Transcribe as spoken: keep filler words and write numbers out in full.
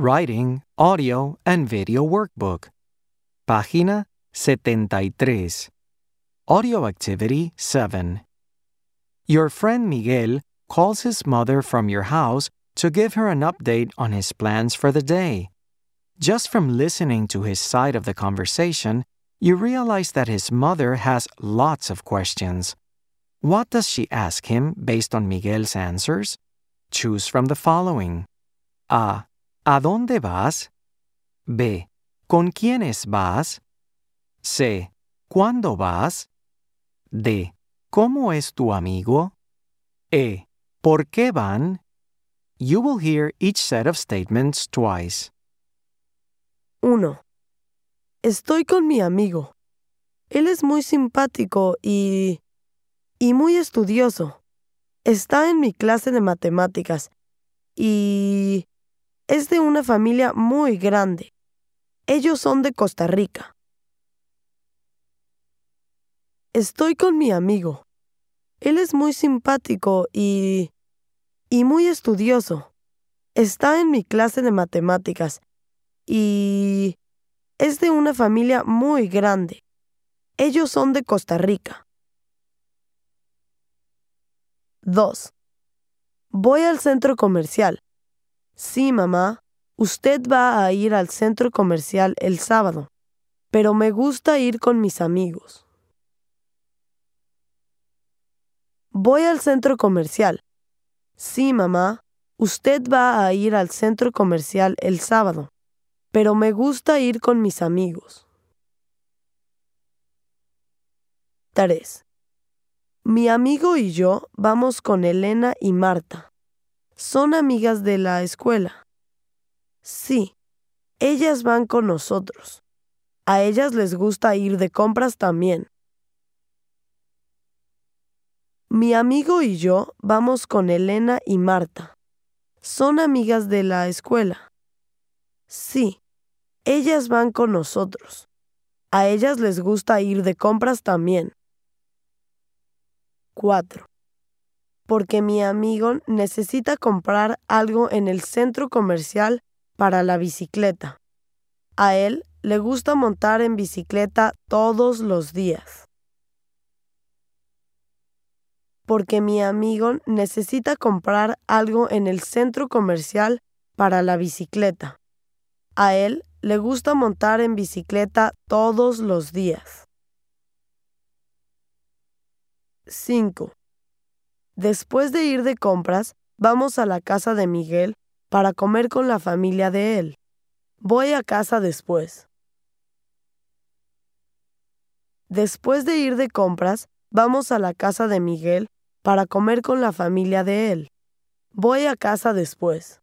Writing, Audio, and Video Workbook. Página setenta y tres. Audio Activity seven. Your friend Miguel calls his mother from your house to give her an update on his plans for the day. Just from listening to his side of the conversation, you realize that his mother has lots of questions. What does she ask him based on Miguel's answers? Choose from the following. A. ¿A dónde vas? B. ¿Con quiénes vas? C. ¿Cuándo vas? D. ¿Cómo es tu amigo? E. ¿Por qué van? You will hear each set of statements twice. uno. Estoy con mi amigo. Él es muy simpático y... y muy estudioso. Está en mi clase de matemáticas y... es de una familia muy grande. Ellos son de Costa Rica. Estoy con mi amigo. Él es muy simpático y... y muy estudioso. Está en mi clase de matemáticas y... es de una familia muy grande. Ellos son de Costa Rica. dos. Voy al centro comercial. Sí, mamá, usted va a ir al centro comercial el sábado, pero me gusta ir con mis amigos. Voy al centro comercial. Sí, mamá, usted va a ir al centro comercial el sábado, pero me gusta ir con mis amigos. tres. Mi amigo y yo vamos con Elena y Marta. Son amigas de la escuela. Sí, ellas van con nosotros. A ellas les gusta ir de compras también. Mi amigo y yo vamos con Elena y Marta. Son amigas de la escuela. Sí, ellas van con nosotros. A ellas les gusta ir de compras también. cuatro. Porque mi amigo necesita comprar algo en el centro comercial para la bicicleta. A él le gusta montar en bicicleta todos los días. Porque mi amigo necesita comprar algo en el centro comercial para la bicicleta. A él le gusta montar en bicicleta todos los días. cinco. Después de ir de compras, vamos a la casa de Miguel para comer con la familia de él. Voy a casa después. Después de ir de compras, vamos a la casa de Miguel para comer con la familia de él. Voy a casa después.